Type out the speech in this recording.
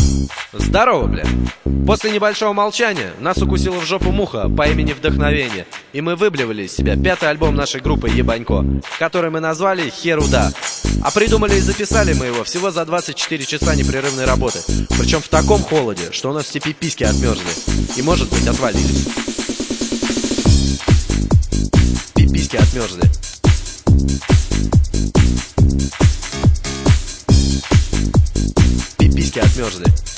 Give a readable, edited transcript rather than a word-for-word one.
Здорово, бля. После небольшого молчания нас укусила в жопу муха по имени Вдохновение, и мы выблевали из себя 5-й альбом нашей группы Ебанько, который мы назвали Херуда. А придумали и записали мы его всего за 24 часа непрерывной работы. Причем в таком холоде, что у нас все пиписьки отмерзли и, может быть, отвалились. Пиписьки отмерзли. Пиписьки отмерзли.